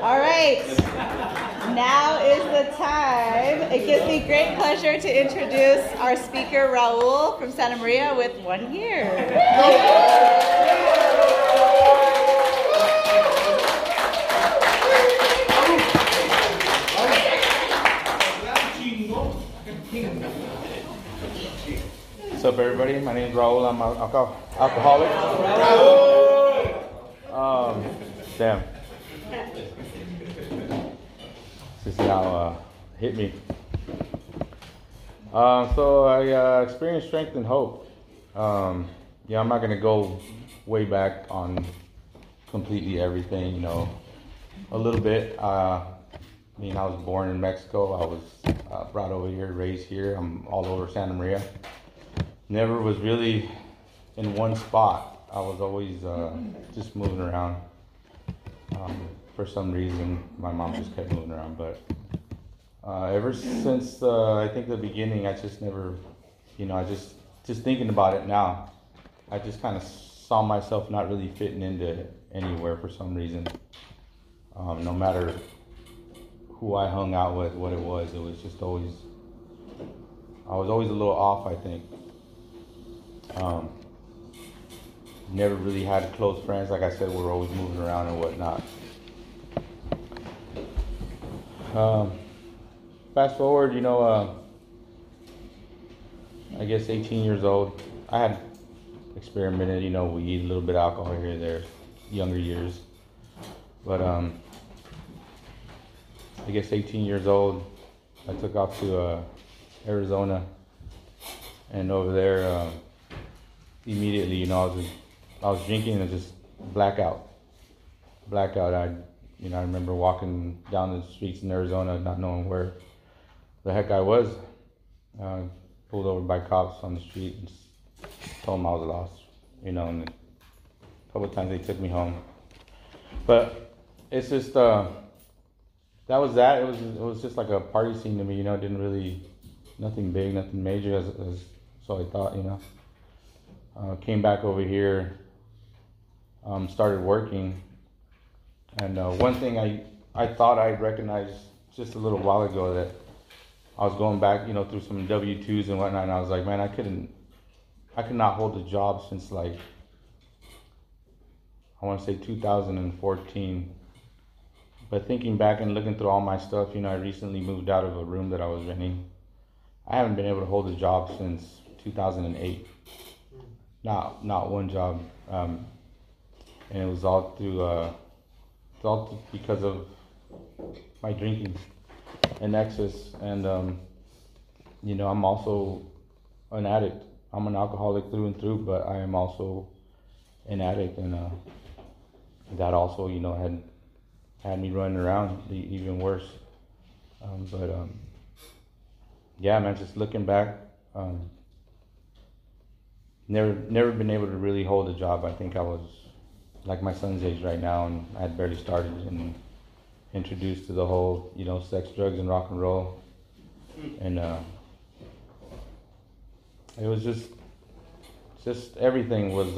All right. Now is the time. It gives me great pleasure to introduce our speaker, Raul from Santa Maria, with 1 year. What's up, everybody? My name is Raul. I'm an alcoholic. Damn. This is now hit me. So I experienced strength and hope. Yeah, I'm not gonna go way back on completely everything. You know, a little bit. I was born in Mexico. I was brought over here, raised here. I'm all over Santa Maria. Never was really in one spot. I was always just moving around. For some reason, my mom just kept moving around. But ever since I think the beginning, I just never, I just thinking about it now, I just kind of saw myself not really fitting into anywhere for some reason. No matter who I hung out with, what it was just always, I was always a little off, I think. Never really had close friends. Like I said, we were always moving around and whatnot. Fast forward, I guess 18 years old. I had experimented, weed, a little bit of alcohol here and there, younger years. But I guess 18 years old, I took off to Arizona, and over there, immediately, I was drinking and just blackout. I remember walking down the streets in Arizona, not knowing where the heck I was. Pulled over by cops on the street and told them I was lost, and a couple of times they took me home. But it's just, that was that. It was just like a party scene to me, didn't really, nothing big, nothing major, so I thought, came back over here, started working, and one thing I thought I'd recognized just a little while ago, that I was going back, through some W-2s and whatnot, and I was like, man, I could not hold a job since, like, I want to say 2014. But thinking back and looking through all my stuff, I recently moved out of a room that I was renting. I haven't been able to hold a job since 2008. Not one job, and it was all because of my drinking in excess. And I'm also an addict. I'm an alcoholic through and through, but I am also an addict, and that also had me running around even worse. Yeah, man, just looking back, never been able to really hold a job. I think I was like my son's age right now, and I had barely started and introduced to the whole, sex, drugs, and rock and roll. And it was just everything was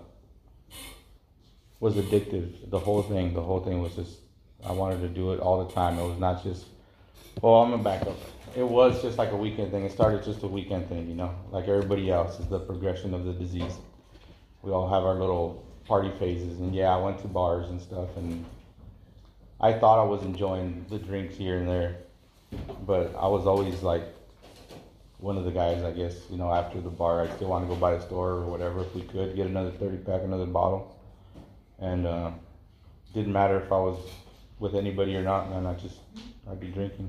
addictive. The whole thing was just, I wanted to do it all the time. It was not just, I'm gonna back up. It was just like a weekend thing. It started just a weekend thing, like everybody else. It's the progression of the disease. We all have our little party phases, and yeah, I went to bars and stuff, and I thought I was enjoying the drinks here and there, but I was always like one of the guys, I guess, after the bar, I still want to go by the store or whatever, if we could, get another 30-pack, another bottle, and didn't matter if I was with anybody or not, man, I'd be drinking.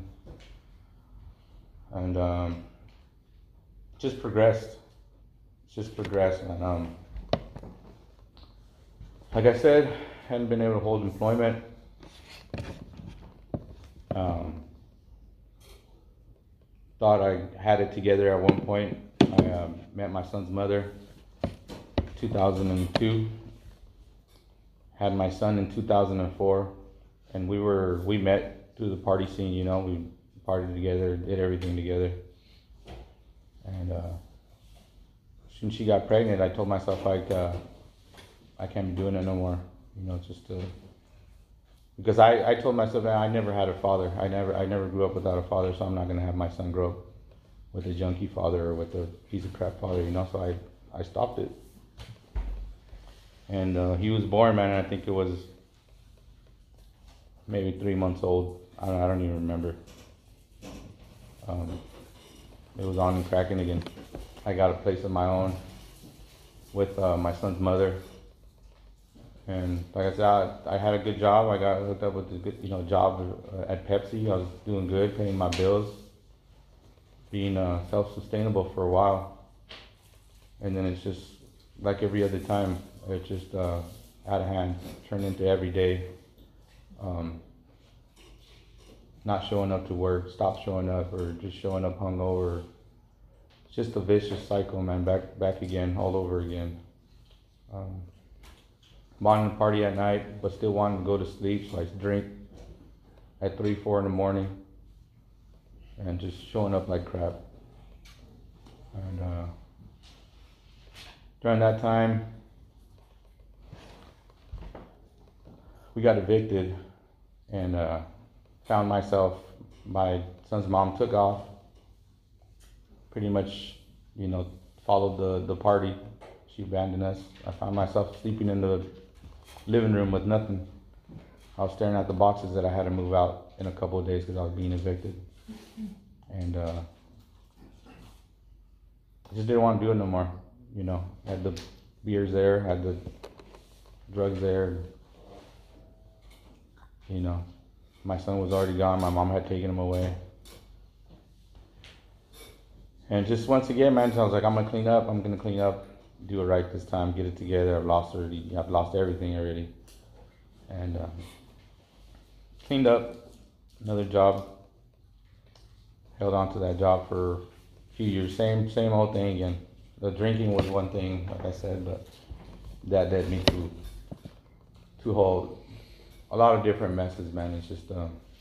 And just progressed, and like I said, hadn't been able to hold employment. Thought I had it together at one point. I met my son's mother 2002, had my son in 2004, and we met through the party scene, we partied together, did everything together. And when she got pregnant, I told myself, like, I can't be doing it no more, just because I told myself, man, I never had a father. I never grew up without a father, so I'm not gonna have my son grow up with a junkie father or with a piece of crap father, you know. So I stopped it. And he was born, man. I think it was maybe 3 months old. I don't even remember. It was on and cracking again. I got a place of my own with my son's mother. And like I said, I had a good job. I got hooked up with a good, job at Pepsi. I was doing good, paying my bills, being self-sustainable for a while. And then it's just like every other time, it's just out of hand, turned into every day. Not showing up to work, stop showing up, or just showing up hungover. It's just a vicious cycle, man. Back again, all over again. Wanting to party at night, but still wanting to go to sleep, so I drink at 3, 4 in the morning, and just showing up like crap. And during that time, we got evicted, and found myself, my son's mom took off, pretty much, followed the party. She abandoned us. I found myself sleeping in the living room with nothing. I was staring at the boxes that I had to move out in a couple of days because I was being evicted. And I just didn't want to do it no more. Had the beers there, had the drugs there. My son was already gone. My mom had taken him away. And just once again, man, I was like, I'm going to clean up. I'm going to clean up, do it right this time, get it together. I've lost everything already. And cleaned up, another job. Held on to that job for a few years. Same old thing again. The drinking was one thing, like I said, but that led me to a lot of different messes, man. It's just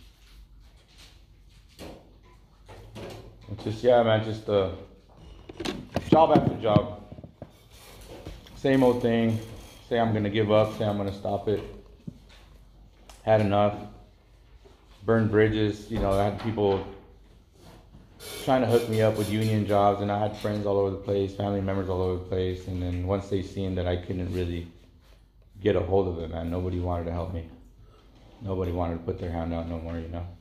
job after job. Same old thing. Say I'm gonna give up, say I'm gonna stop it. Had enough. Burned bridges, I had people trying to hook me up with union jobs, and I had friends all over the place, family members all over the place, and then once they seen that I couldn't really get a hold of it, man, nobody wanted to help me. Nobody wanted to put their hand out no more,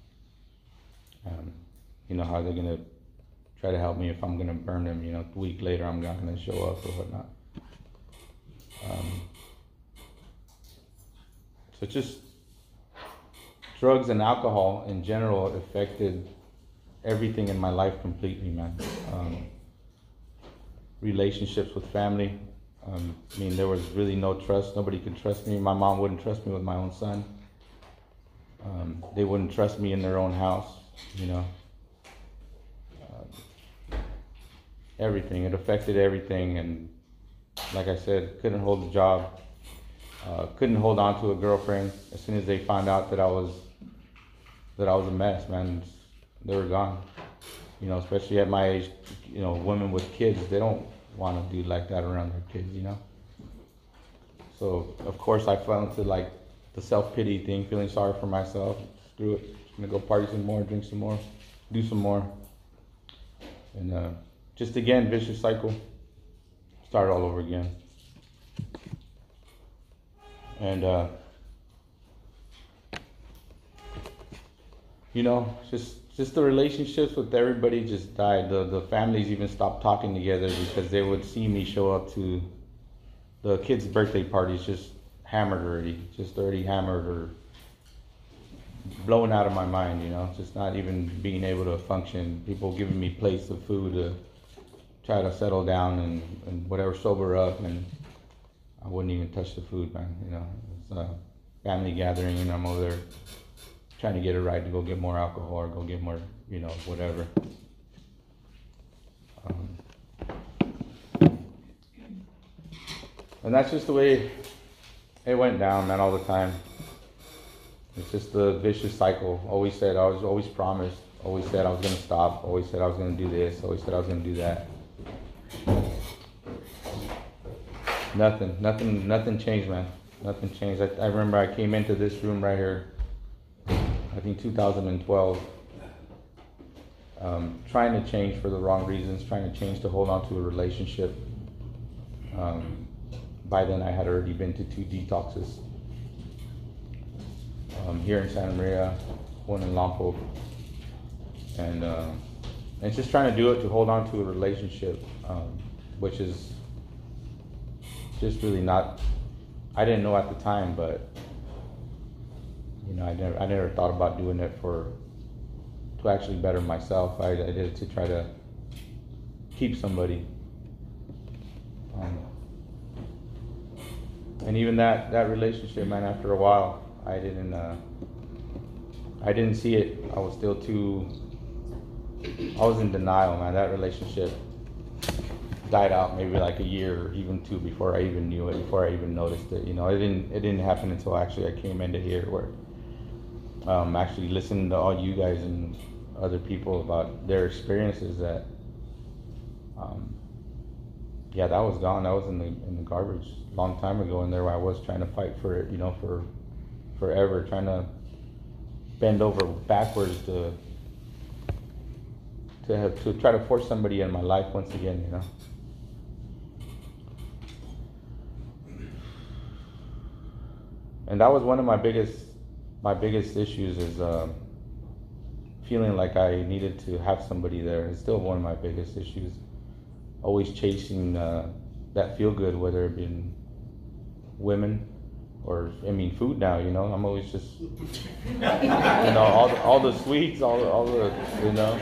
how they're gonna try to help me if I'm gonna burn them, a week later I'm not gonna show up or whatnot. So just drugs and alcohol in general affected everything in my life completely, man. Relationships with family. There was really no trust. Nobody could trust me. My mom wouldn't trust me with my own son. They wouldn't trust me in their own house, everything. It affected everything, and like I said, couldn't hold a job. Couldn't hold on to a girlfriend. As soon as they found out that I was a mess, man, they were gone. Especially at my age, women with kids, they don't want to do like that around their kids, So of course I fell into the self-pity thing, feeling sorry for myself. Screw it, just gonna go party some more, drink some more, do some more. And just again, vicious cycle. Start all over again. And just the relationships with everybody just died. The families even stopped talking together because they would see me show up to the kids' birthday parties just hammered already, hammered or blown out of my mind, just not even being able to function. People giving me plates of food to try to settle down and whatever, sober up, and I wouldn't even touch the food, man. It's a family gathering, and I'm over there trying to get it right to go get more alcohol or go get more, whatever. And that's just the way it went down, man, all the time. It's just the vicious cycle. Always said, I was always promised, always said I was going to stop, always said I was going to do this, always said I was going to do that. Nothing changed, man. Nothing changed. I remember I came into this room right here think 2012, trying to change for the wrong reasons, trying to change to hold on to a relationship. By then I had already been to 2 detoxes. Here in Santa Maria, one in Lompoc. And just trying to do it to hold on to a relationship, which is just really not, I didn't know at the time, but you know, I never thought about doing it to actually better myself. I did it to try to keep somebody. And even that relationship, man, after a while, I didn't see it. I was in denial, man. That relationship died out maybe like a year or even 2 before I even knew it, before I even noticed it. You know, it didn't happen until actually I came into here, where actually listening to all you guys and other people about their experiences, that yeah, that was gone. That was in the garbage a long time ago, and there I was trying to fight for it, you know, for forever, trying to bend over backwards to try to force somebody in my life once again, you know. And that was one of my biggest issues, is feeling like I needed to have somebody there. It's still one of my biggest issues. Always chasing that feel good, whether it be women or, I mean, food now, you know. I'm always just, you know, all the sweets, all the, you know.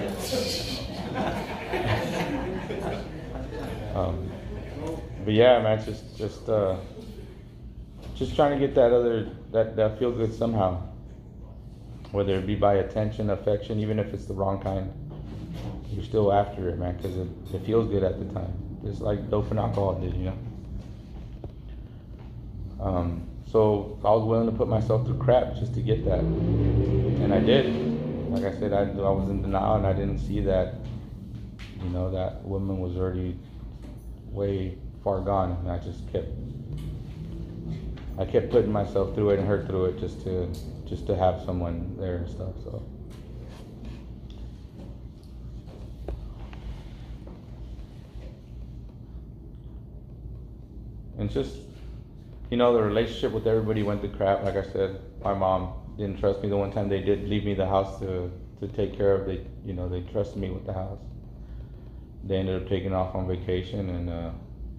But yeah, man, just trying to get that feel good somehow, whether it be by attention, affection, even if it's the wrong kind. You're still after it, man, because it feels good at the time, just like dope and alcohol did, you know. So I was willing to put myself through crap just to get that, and I did. Like I said, I was in denial, and I didn't see that, you know, that woman was already way far gone, and I kept putting myself through it and her through it just to have someone there and stuff. So. And just, you know, the relationship with everybody went to crap. Like I said, my mom didn't trust me. The one time they did leave me the house to take care of, they trusted me with the house. They ended up taking off on vacation, and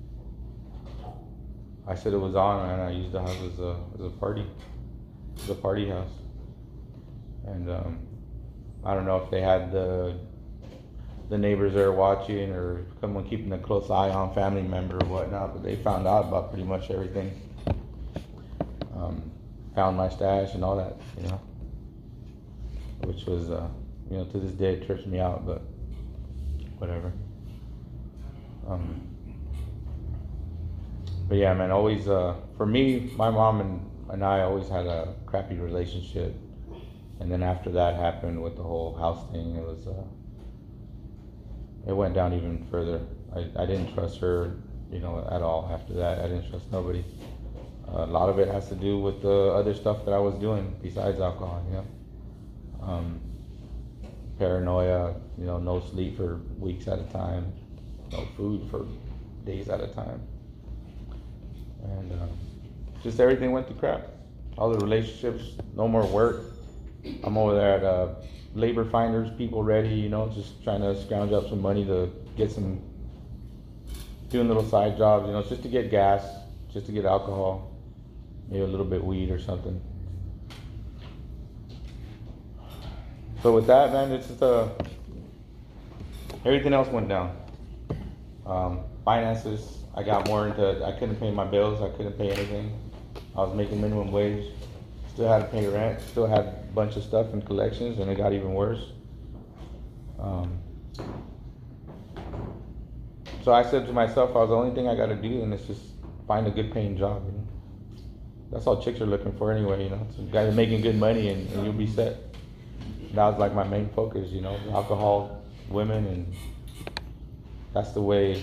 I said it was on, and I used the house as a party house. And I don't know if they had the neighbors there watching, or someone keeping a close eye on, family member or whatnot, but they found out about pretty much everything. Found my stash and all that, you know, which was, you know, to this day it trips me out, but whatever. But yeah, man, always, for me, my mom and I always had a crappy relationship. And then after that happened with the whole house thing, it went down even further. I didn't trust her, you know, at all after that. I didn't trust nobody. A lot of it has to do with the other stuff that I was doing besides alcohol, you know. Paranoia, you know, no sleep for weeks at a time, no food for days at a time. And just everything went to crap. All the relationships, no more work. I'm over there at labor finders, people ready, you know, just trying to scrounge up some money to get doing little side jobs, you know, just to get gas, just to get alcohol, maybe a little bit weed or something. So with that, man, it's just everything else went down. Finances, I got more into, I couldn't pay my bills, I couldn't pay anything. I was making minimum wage, still had to pay rent, still had a bunch of stuff in collections, and it got even worse. So I said to myself, the only thing I got to do, and it's just find a good paying job, you know. That's all chicks are looking for anyway, you know. Some guy that's making good money and you'll be set. That was like my main focus, you know, alcohol, women, and that's the way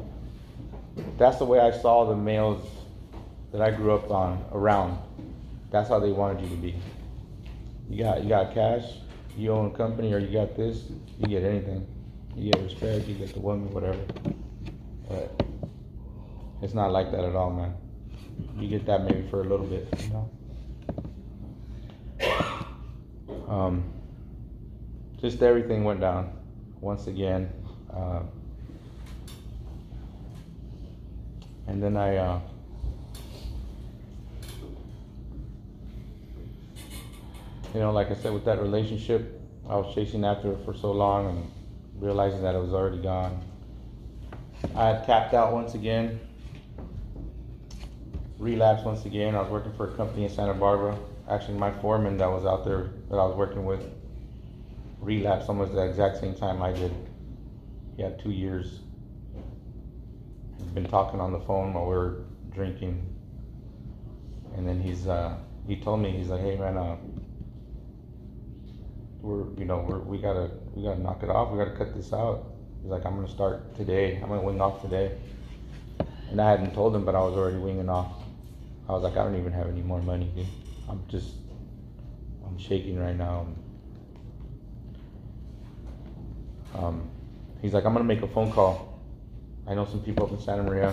I saw the males that I grew up around. That's how they wanted you to be. You got cash, you own a company, or you got this, you get anything. You get respect, you get the woman, whatever. But it's not like that at all, man. You get that maybe for a little bit, you know. Just everything went down once again. And then you know, like I said, with that relationship, I was chasing after it for so long and realizing that it was already gone. I had capped out once again, relapsed once again. I was working for a company in Santa Barbara. Actually, my foreman that was out there that I was working with relapsed almost the exact same time I did. He had 2 years. He'd been talking on the phone while we were drinking, and then he told me, he's like, "Hey man, we gotta knock it off. We gotta cut this out." He's like, "I'm gonna start today. I'm gonna wing off today." And I hadn't told him, but I was already winging off. I was like, "I don't even have any more money, dude. I'm shaking right now." He's like, "I'm gonna make a phone call. I know some people up in Santa Maria.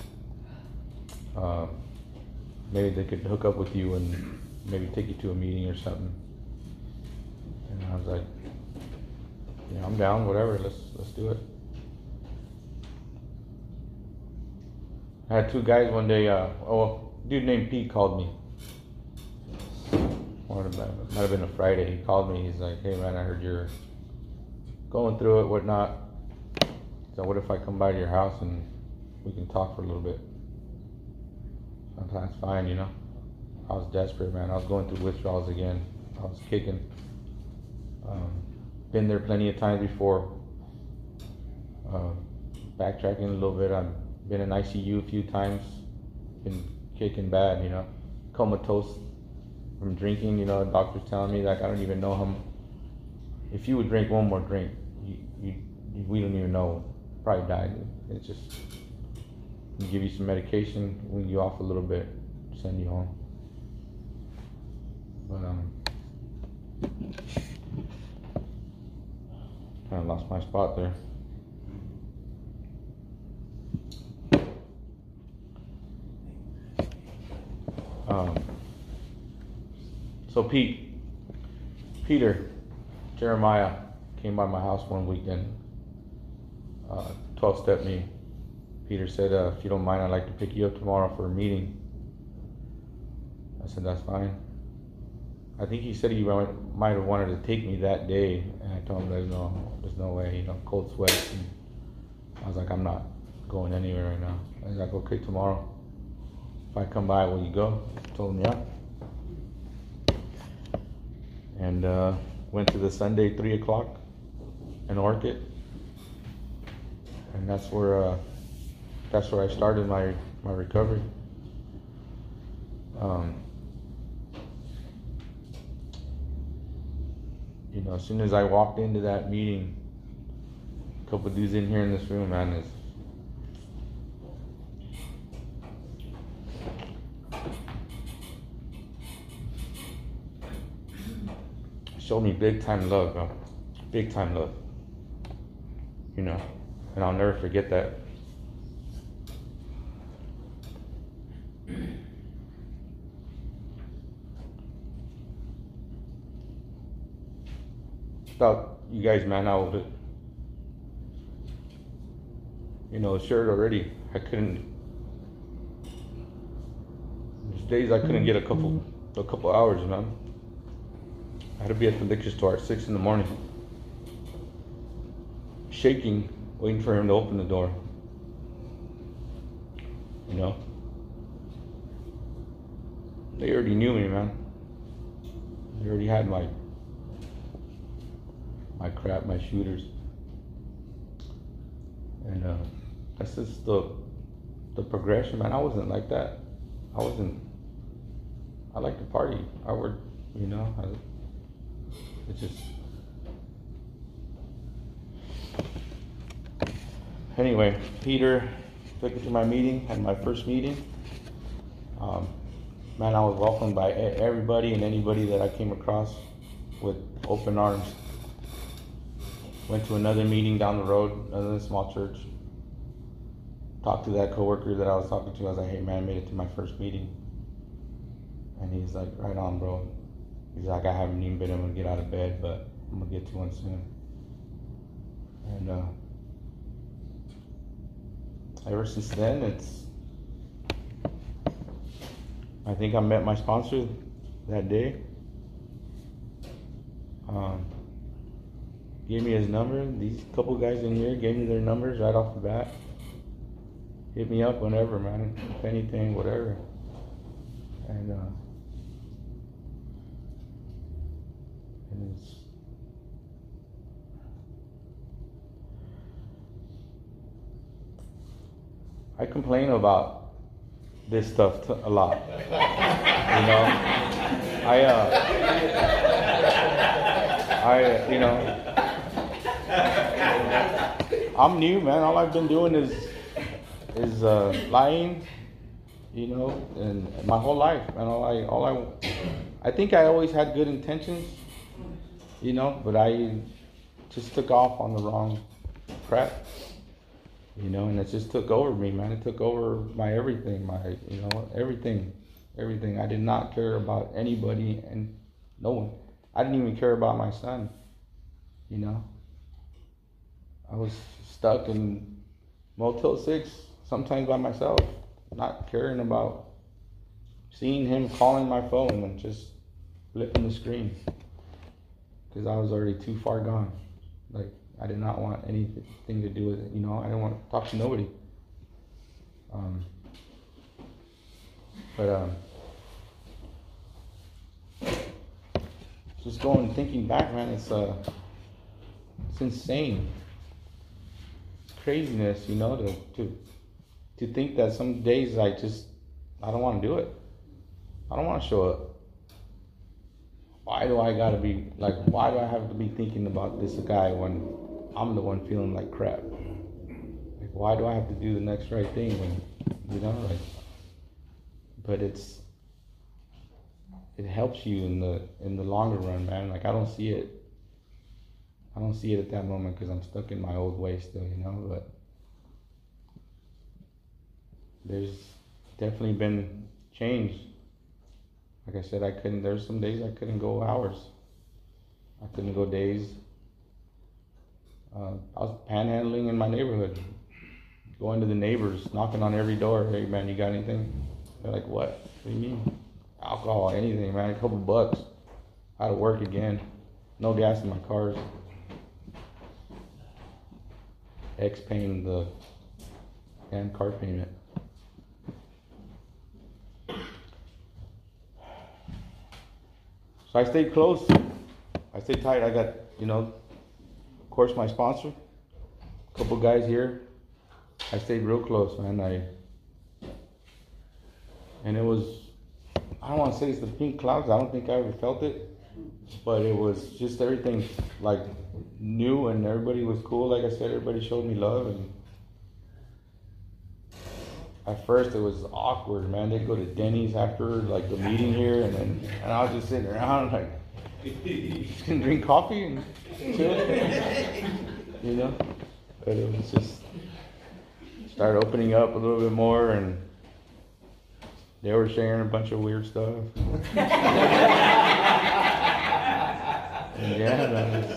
Maybe they could hook up with you and maybe take you to a meeting or something." And I was like, "Yeah, I'm down. Whatever. Let's do it." I had two guys one day. A dude named Pete called me. Might have been a Friday. He called me. He's like, "Hey man, I heard you're going through it, whatnot. So what if I come by to your house and we can talk for a little bit?" Sometimes fine, you know. I was desperate, man. I was going through withdrawals again. I was kicking. Been there plenty of times before. Backtracking a little bit, I've been in ICU a few times. Been kicking bad, you know. Comatose from drinking, you know. The doctor's telling me, like, I don't even know how. If you would drink one more drink, we don't even know. Probably die. It's just, we give you some medication, wean you off a little bit, send you home. But kind of lost my spot there. So Peter Jeremiah came by my house one weekend. 12-step me. Peter said, "If you don't mind, I'd like to pick you up tomorrow for a meeting." I said, "That's fine." I think he said he might have wanted to take me that day, and I told him there's no way, you know, cold sweats. And I was like, "I'm not going anywhere right now." I was like, "Okay, tomorrow, if I come by, will you go?" I told him, "Yeah." And went to the Sunday 3 o'clock in Orchid, and that's where I started my recovery. You know, as soon as I walked into that meeting, a couple of dudes in here in this room, man, showed me big time love, bro. Big time love. You know, and I'll never forget that. Without you guys, man, I would, you know, shirt already. I couldn't. There's days I couldn't get a couple hours, man. I had to be at the liquor store at 6 a.m, shaking, waiting for him to open the door. You know, they already knew me, man. They already had my crap, my shooters, and that's just the progression, man. I wasn't like that. I like to party. I would, you know. It's just. Anyway, Peter took me to my meeting, had my first meeting. Man, I was welcomed by everybody and anybody that I came across. with open arms. Went to another meeting down the road, another small church. Talked to that coworker that I was talking to. I was like, hey man, I made it to my first meeting. And he's like, right on, bro. He's like, I haven't even been able to get out of bed, but I'm gonna get to one soon. And ever since then, I think I met my sponsor that day. Gave me his number. These couple guys in here gave me their numbers right off the bat. Hit me up whenever, man. If anything, whatever. And it's I complain about this stuff a lot. You know, I'm new, man. All I've been doing is lying, you know, and my whole life, man. I think I always had good intentions, you know, but I just took off on the wrong crap, you know, and it just took over me, man. It took over my everything, everything. I did not care about anybody and no one. I didn't even care about my son, you know. I was stuck in Motel 6, sometimes by myself, not caring about seeing him calling my phone and just flipping the screen because I was already too far gone. Like, I did not want anything to do with it, you know. I didn't want to talk to nobody. Just thinking back, man, it's insane. It's craziness, you know, to think that some days I don't want to do it. I don't want to show up. Why do I have to be thinking about this guy when I'm the one feeling like crap? Like, why do I have to do the next right thing when, you know, like, but it helps you in the longer run, man. Like, I don't see it at that moment because I'm stuck in my old way still, you know, but there's definitely been change. Like I said, there's some days I couldn't go hours. I couldn't go days. I was panhandling in my neighborhood, going to the neighbors, knocking on every door. Hey man, you got anything? They're like, what? What do you mean? Alcohol, anything, man. A couple bucks. Out of work again. No gas in my cars. Ex paying the damn car payment. So I stayed close. I stayed tight. I got, you know, of course, my sponsor. A couple guys here. I stayed real close, man. And it was, I don't want to say it's the pink clouds. I don't think I ever felt it. But it was just everything like new and everybody was cool. Like I said, everybody showed me love. And at first it was awkward, man. They'd go to Denny's after like the meeting here, and I was just sitting around like, just gonna drink coffee and chill, you know. But it was just started opening up a little bit more, and they were sharing a bunch of weird stuff. And yeah,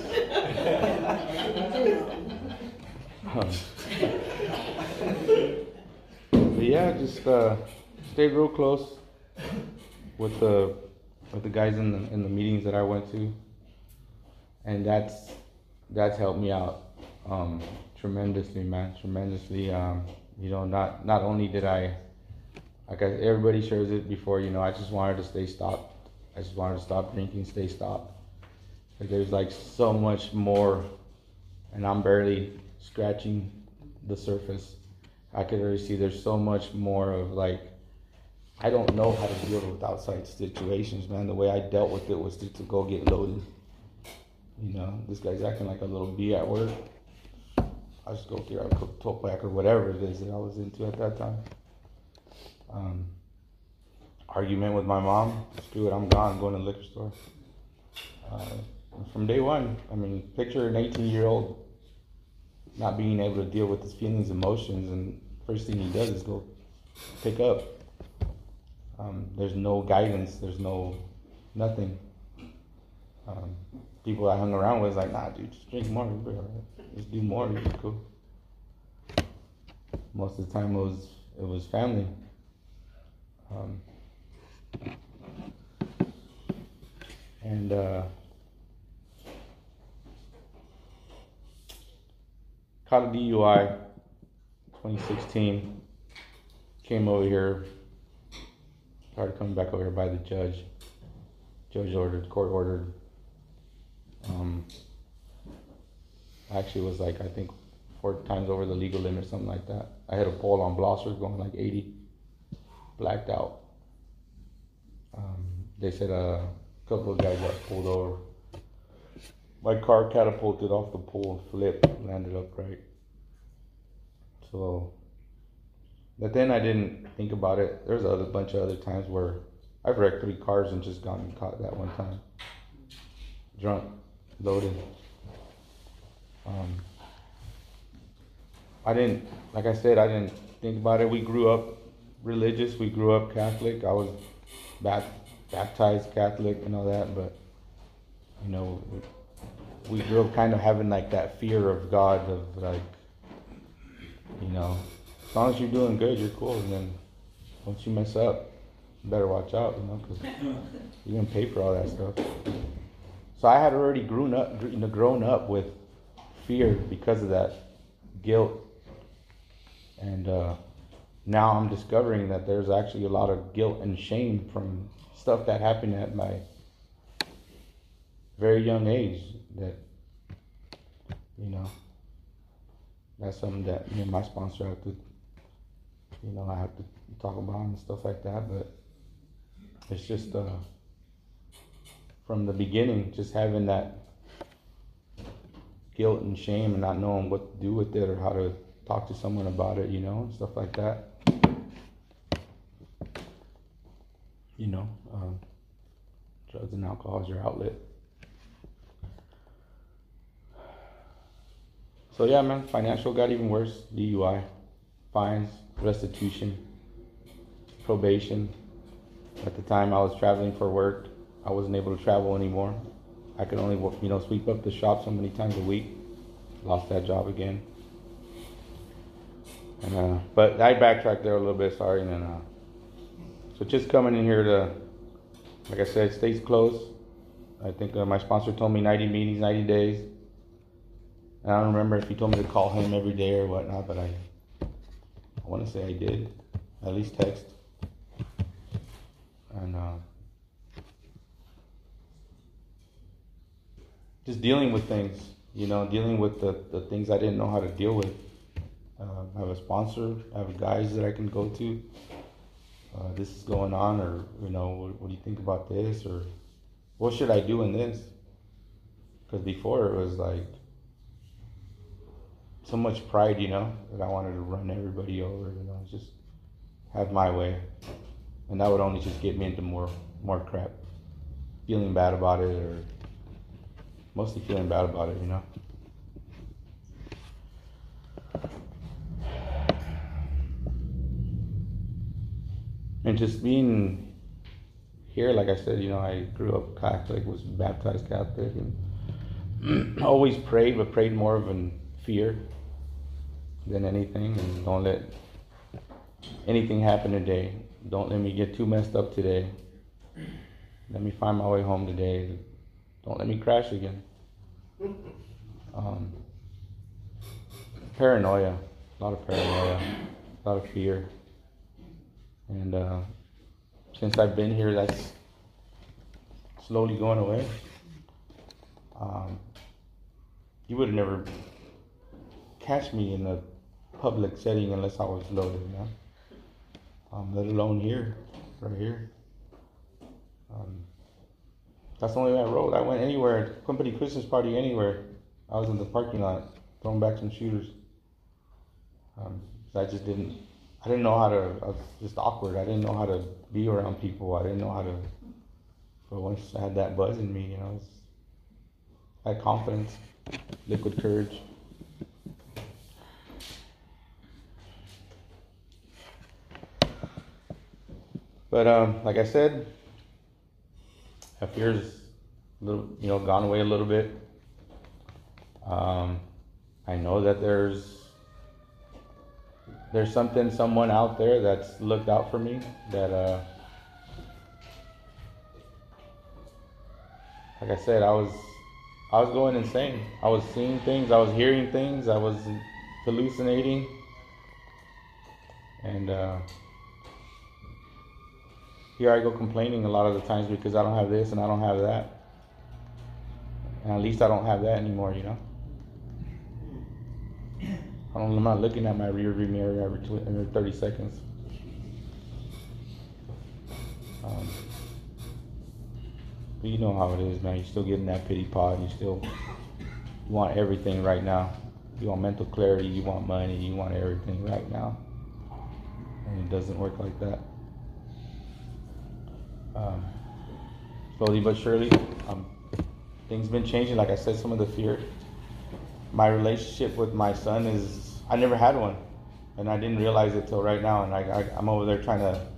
but yeah, just stayed real close with the guys in the meetings that I went to, and that's helped me out tremendously, man, tremendously. You know, not only did everybody shares it before, you know, I just wanted to stay stopped. I just wanted to stop drinking, stay stopped. Like, there's like so much more, and I'm barely scratching the surface. I could already see there's so much more of like, I don't know how to deal with outside situations, man. The way I dealt with it was to go get loaded. You know, this guy's acting like a little bee at work. I just go get a Topak or whatever it is that I was into at that time. Argument with my mom. Screw it, I'm gone. I'm going to the liquor store. From day one. I mean, picture an 18-year-old not being able to deal with his feelings, emotions, and first thing he does is go pick up. There's no guidance. There's nothing. People I hung around with was like, nah, dude, just drink more. You'll be all right. Just do more. You'll be cool. Most of the time, it was family. And caught a DUI 2016. Came over here. Started coming back over here by the judge. Court ordered. Actually was like, I think 4 times over the legal limit, something like that. I hit a pole on Blossers going like 80, blacked out. They said a couple of guys got pulled over. My car catapulted off the pole, flipped, landed upright. So, but then I didn't think about it. There's a bunch of other times where I've wrecked 3 cars and just gotten caught that one time. Drunk, loaded. Like I said, I didn't think about it. We grew up religious. We grew up Catholic. I was baptized Catholic and all that, but you know, we grew up kind of having like that fear of God, of like, you know, as long as you're doing good, you're cool. And then once you mess up, you better watch out, you know, because you're gonna pay for all that stuff. So I had already grown up with fear because of that guilt. And now I'm discovering that there's actually a lot of guilt and shame from stuff that happened at my very young age. That, you know, that's something that me and my sponsor have to, you know, I have to talk about and stuff like that. But it's just from the beginning, just having that guilt and shame and not knowing what to do with it or how to talk to someone about it, you know, and stuff like that. You know, drugs and alcohol is your outlet. So yeah, man, financial got even worse. DUI, fines, restitution, probation. At the time I was traveling for work, I wasn't able to travel anymore. I could only, you know, sweep up the shop so many times a week. Lost that job again. And, but I backtracked there a little bit, sorry. And then, so just coming in here to, like I said, stays closed. I think my sponsor told me 90 meetings, 90 days. And I don't remember if he told me to call him every day or whatnot, but I want to say I did. At least text. And just dealing with things, you know, dealing with the things I didn't know how to deal with. I have a sponsor, I have guys that I can go to. This is going on, or, you know, what do you think about this, or what should I do in this? Because before it was like so much pride, you know, that I wanted to run everybody over, you know, just have my way. And that would only just get me into more crap. Feeling bad about it, or mostly feeling bad about it, you know. And just being here, like I said, you know, I grew up Catholic, was baptized Catholic, and always prayed, but prayed more of in fear than anything. And don't let anything happen today. Don't let me get too messed up today. Let me find my way home today. Don't let me crash again. Paranoia, a lot of paranoia, a lot of fear. And since I've been here, that's slowly going away. You would have never catch me in a public setting unless I was loaded, you know? Let alone here, right here. That's the only way I rolled. I went anywhere, company Christmas party, anywhere. I was in the parking lot, throwing back some shooters. I didn't know how to, I was just awkward. I didn't know how to be around people. I didn't know how to, but once I had that buzz in me, you know, that confidence, liquid courage. But like I said, that fear's a little, gone away a little bit. I know that there's someone out there that's looked out for me, that like I said, I was going insane. I was seeing things, I was hearing things, I was hallucinating, and here I go complaining a lot of the times because I don't have this and I don't have that, and at least I don't have that anymore, I'm not looking at my rear view mirror every 30 seconds. But you know how it is, man. You're still getting that pity pot. You want everything right now. You want mental clarity. You want money. You want everything right now. And it doesn't work like that. Slowly but surely, things been changing. Like I said, some of the fear. My relationship with my son I never had one, and I didn't realize it till right now. And I'm over there trying to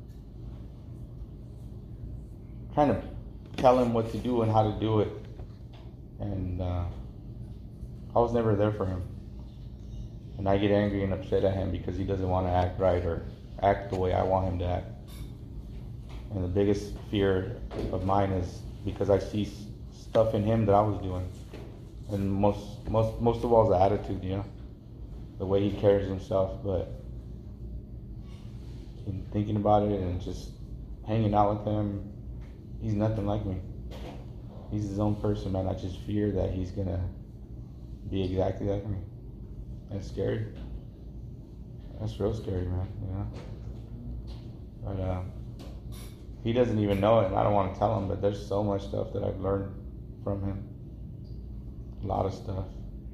tell him what to do and how to do it, and I was never there for him. And I get angry and upset at him because he doesn't want to act right or act the way I want him to act. And the biggest fear of mine is because I see stuff in him that I was doing. And most of all is the attitude, the way he carries himself. But in thinking about it and just hanging out with him, he's nothing like me. He's his own person, man. I just fear that he's gonna be exactly like me. That's scary. That's real scary, man. But he doesn't even know it, and I don't want to tell him. But there's so much stuff that I've learned from him. A lot of stuff.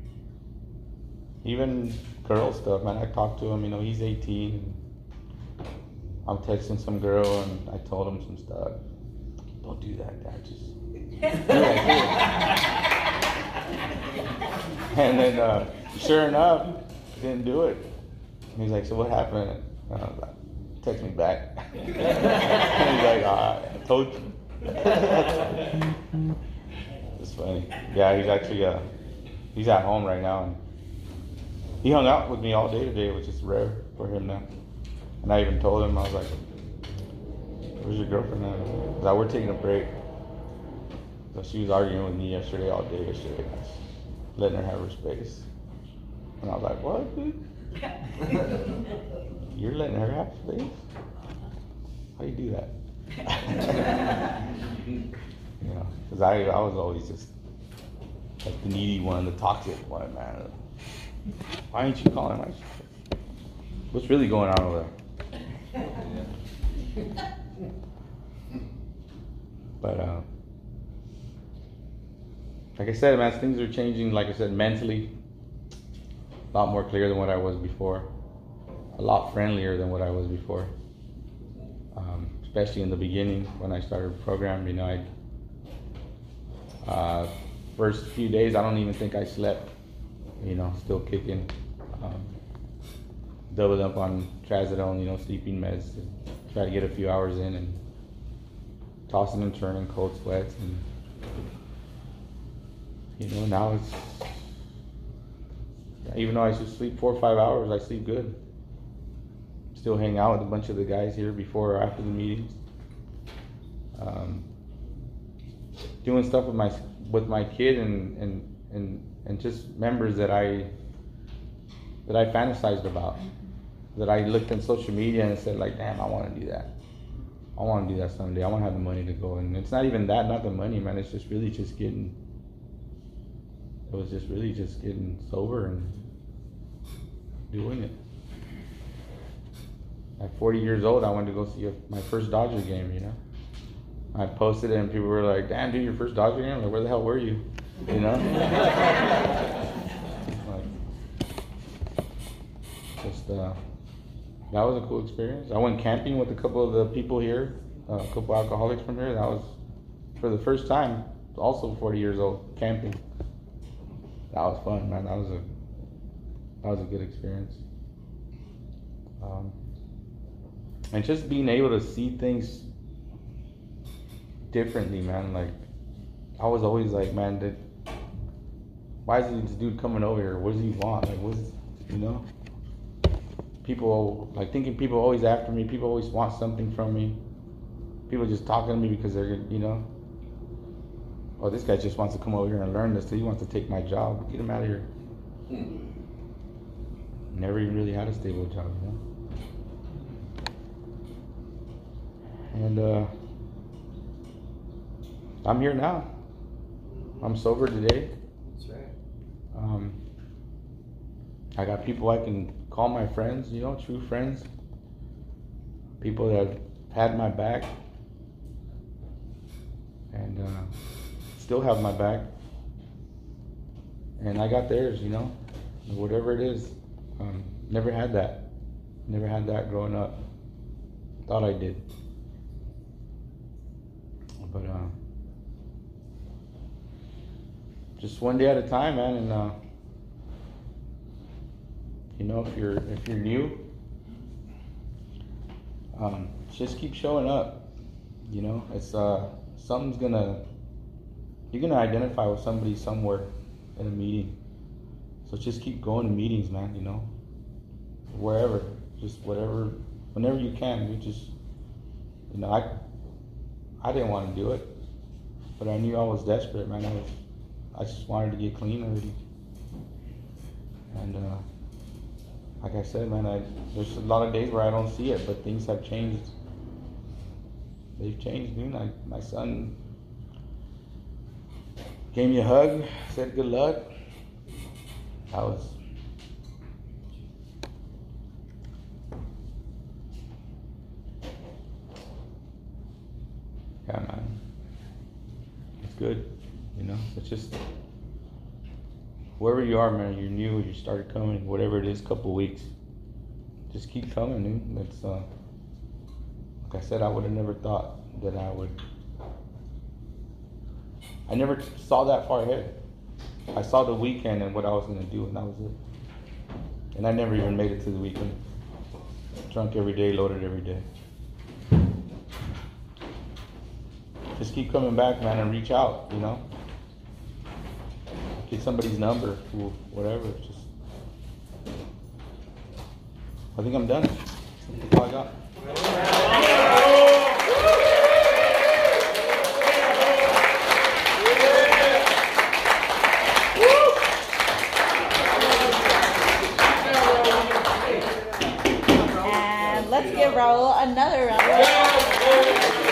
Even girl stuff, man. I talked to him, he's 18. And I'm texting some girl and I told him some stuff. Don't do that, Dad. Just do that. And then, sure enough, he didn't do it. And he's like, so what happened? And I was like, text me back. And he's like, I told you. It's funny. Yeah, he's actually he's at home right now, and he hung out with me all day today, which is rare for him now. And I even told him, I was like, "Where's your girlfriend now?" Because we're taking a break. So she was arguing with me all day yesterday. I was letting her have her space, and I was like, "What, dude? You're letting her have space? How do you do that?" Because I was always just like the needy one, the toxic one, man. Why ain't you calling my shit? What's really going on over there? But like I said, man, things are changing. Like I said, mentally, a lot more clear than what I was before. A lot friendlier than what I was before. Especially in the beginning when I started the program, first few days, I don't even think I slept, still kicking. Doubled up on trazodone, sleeping meds to try to get a few hours in, and tossing and turning, cold sweats. And, now it's, even though I should sleep 4 or 5 hours, I sleep good. Still hang out with a bunch of the guys here before or after the meetings. Doing stuff with my kid and just members that I fantasized about, that I looked in social media and said, like, damn, I want to do that. I want to do that someday. I want to have the money to go. And it's not even that, not the money, man. It's just really just getting sober and doing it. At 40 years old, I wanted to go see my first Dodger game, I posted it and people were like, damn, dude, your first Dodger game? Like, where the hell were you? Like, just, that was a cool experience. I went camping with a couple of the people here, a couple alcoholics from here. That was, for the first time, also 40 years old, camping. that was fun, man. That was a good experience. And just being able to see things differently, man. Like, I was always like, man, why is this dude coming over here? What does he want? Like, you know? People, like, thinking people always after me. People always want something from me. People just talking to me because they're, you know, oh, this guy just wants to come over here and learn this. So he wants to take my job. Get him out of here. Never even really had a stable job, you know? And I'm here now. I'm sober today. That's right. I got people I can call my friends, you know, true friends. People that have had my back and still have my back. And I got theirs, you know, whatever it is. Never had that. Never had that growing up. Thought I did. But just one day at a time, man. And you know, if you're new, just keep showing up. You know, it's you're gonna identify with somebody somewhere in a meeting. So just keep going to meetings, man. You know, wherever, just whatever, whenever you can. You just, you know, I didn't want to do it, but I knew I was desperate, man. I just wanted to get clean already. And like I said, man, there's a lot of days where I don't see it, but things have changed. They've changed, dude. My son gave me a hug, said good luck. I was yeah, man. It's good, you know. It's just wherever you are, man. You're new. You started coming, whatever it is, couple weeks. Just keep coming, dude. That's like I said, I would have never thought that I would. I never saw that far ahead. I saw the weekend and what I was gonna do, and that was it. And I never even made it to the weekend. Drunk every day, loaded every day. Just keep coming back, man, and reach out, you know. Get somebody's number, whatever. Just, I think I'm done. That's all I got. And let's give Raul another round.